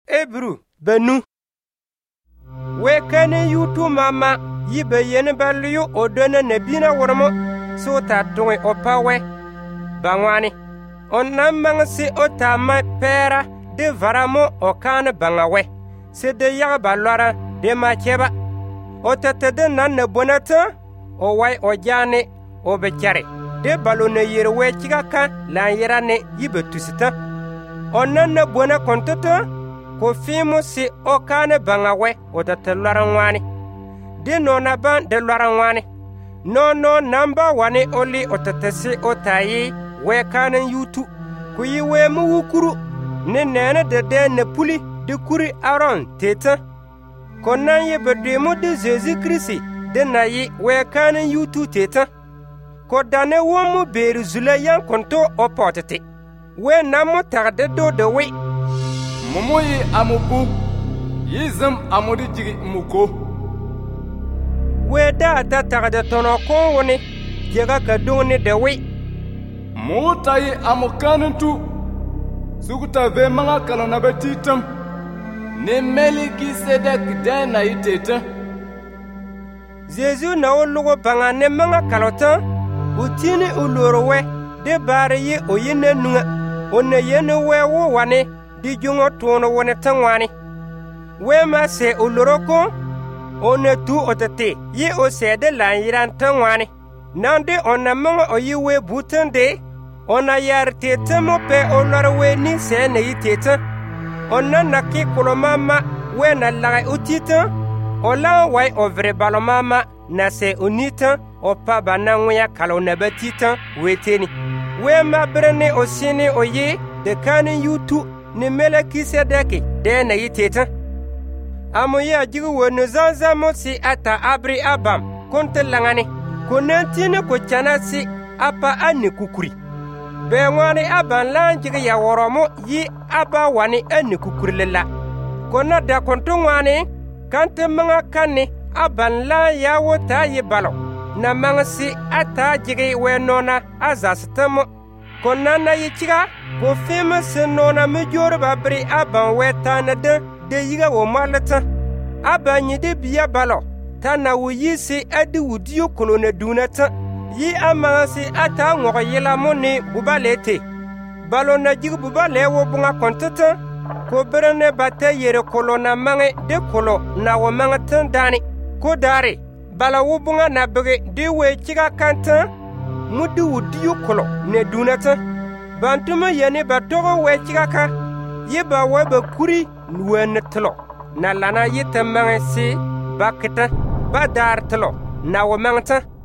Ebru benu we kane yutu mama yibe yen balyu odona nebina wormo sota tonge opawe bangwani onna mangsi otama pera de varamo okane bangawe se de yaga balora de macheba otete de nanne bonata o wai ojane o becare de balone yerwe chigaka la yerane yibe tusita onna na bona kontata ko fimo si okane bangawe otete lorangwani de nona ban de lorangwani no namba wani oli otete si otayi we kanen yutu ku yi we mu wukuru ne nene de ne puli de kuri aron teta konan ye bedemo de Jésus Christ de nayi we kanen yutu teta ko dane womu beru zule yan konto opotete we namo tagde do de we momoyi amubu yizam amudi jigi muko we da tagde tono ko woni jega ka doni de we mutayi amukantu suguta ve manga kalona betitam ne Melkisedek dana iteta Jésus na olugo banga ne manga kalota utini ulorowe de bare ye oyine nunga onne yene we wo wane di jungo tono wone tangwani we ma se uloroko onne tu otete ye o se de lan yiran tangwani nande onna manga oyiwe butande ona yar tete mo pe olorwe ni se ne yiteta onna naki kolomama we na laga utita ola wai ovre balomama na se unita opa bananguya kalona batita weteni we ma brene osini oye de kanin yutu ni Melkisedek de na yiteta amoya jigu wonu zanzamo si ata abri abam konte langani konentine ko chana si apa ani kukuri be ngwani aban lanjigi ya woromo yi aba wani ani kukurilala kona da konto ngwani kante manga kanni aban la ya wota yi balo na mangsi ata jigi we nona azastamo kona na yichiga ko fema se nona mejoro babri aban weta na de yiga wo malata aban yi de biya balo tana wuyisi adi wudiyo kolone dunata yi amangsi ata ngogo yila moni bubalete balo na jigi bubale wo bunga kontata ko berene bate yere kolona mange de kolo na wo mange tandani ko dare bala wo bunga na bege de we chiga kanta mudi wudiyo kolo ne dunata bantuma yene batogo we chiga ka yiba we be kuri nuwen tlo na lana yita mange si bakita badar tlo na wo mange